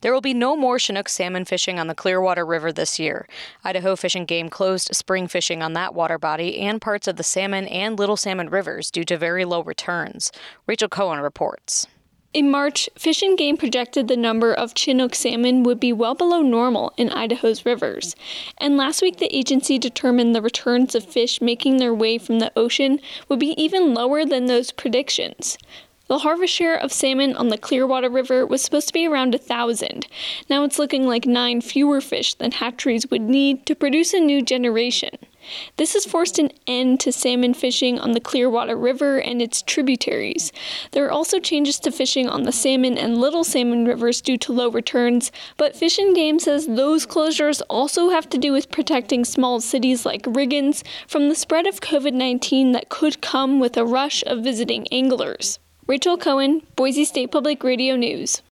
There will be no more Chinook salmon fishing on the Clearwater River this year. Idaho Fish and Game closed spring fishing on that water body and parts of the Salmon and Little Salmon rivers due to very low returns. Rachel Cohen reports. In March, Fish and Game projected the number of Chinook salmon would be well below normal in Idaho's rivers. And last week, the agency determined the returns of fish making their way from the ocean would be even lower than those predictions. The harvest share of salmon on the Clearwater River was supposed to be around 1,000. Now it's looking like 9 fewer fish than hatcheries would need to produce a new generation. This has forced an end to salmon fishing on the Clearwater River and its tributaries. There are also changes to fishing on the Salmon and Little Salmon rivers due to low returns, but Fish and Game says those closures also have to do with protecting small cities like Riggins from the spread of COVID-19 that could come with a rush of visiting anglers. Rachel Cohen, Boise State Public Radio News.